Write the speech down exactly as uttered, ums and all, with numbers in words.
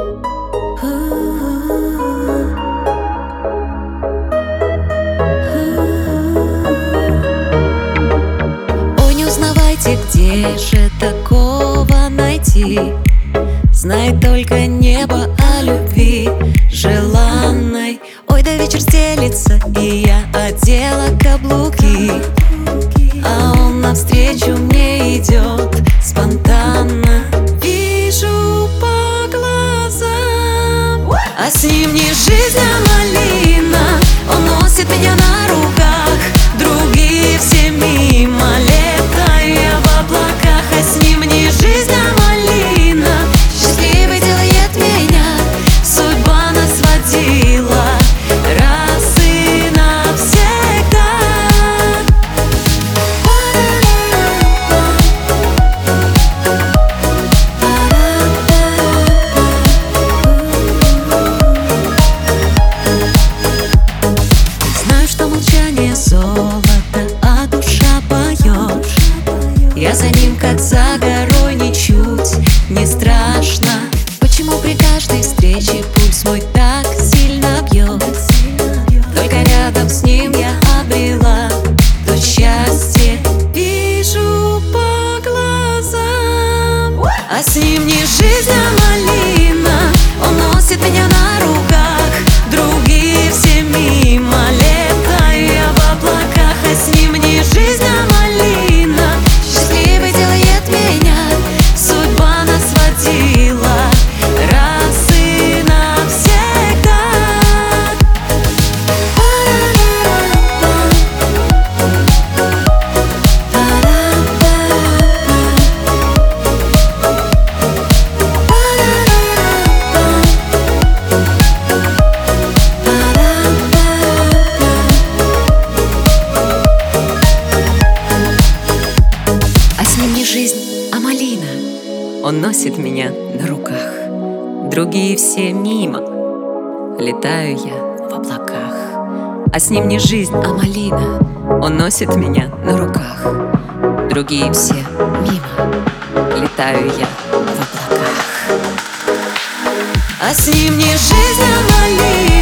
Ой, не узнавайте, где же такого найти? Знает только небо о любви желанной. Ой, да вечер стелится, и я одела каблуки, а он навстречу мне идет спонтанно. Вижу по глазам, а с ним не жизнь, а малина. Он носит меня на руках, другие все мимо. Летаю я в облаках, а с ним не жизнь, а малина. Счастливой делает меня, судьба нас водила раз и навсегда. Знаю, что молчание золото, а душа поет. Я за ним, как за горой, ничуть не страшно. Почему при каждой встрече пульс мой так сильно бьет? Только рядом с ним я обрела то счастье. Вижу по глазам, а с ним не жизнь, а малина. Он носит меня на руках, другие все мимо. Летаю я в облаках, а с ним не жизнь, а малина. Счастливой делает меня, судьба нас водила раз и навсегда. А с ним не жизнь, а малина. Он носит меня на руках, другие все мимо. Летаю я в облаках, а с ним не жизнь, а малина. Он носит меня на руках, другие все мимо. Летаю я в облаках, а с ним не жизнь, а малина.